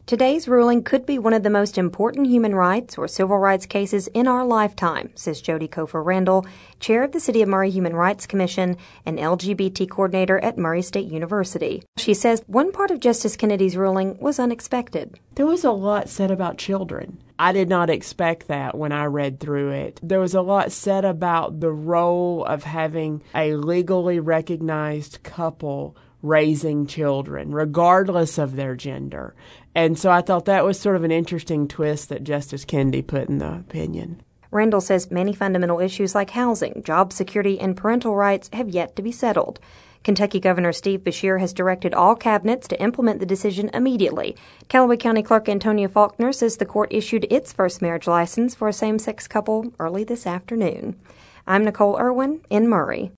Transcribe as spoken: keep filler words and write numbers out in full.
Today's ruling could be one of the most important human rights or civil rights cases in our lifetime, says Jody Kofor Randall, chair of the City of Murray Human Rights Commission and L G B T coordinator at Murray State University. She says one part of Justice Kennedy's ruling was unexpected. There was a lot said about children. I did not expect that when I read through it. There was a lot said about the role of having a legally recognized couple raising children, regardless of their gender. And so I thought that was sort of an interesting twist that Justice Kennedy put in the opinion. Randall says many fundamental issues like housing, job security, and parental rights have yet to be settled. Kentucky Governor Steve Beshear has directed all cabinets to implement the decision immediately. Callaway County Clerk Antonia Faulkner says the court issued its first marriage license for a same-sex couple early this afternoon. I'm Nicole Irwin in Murray.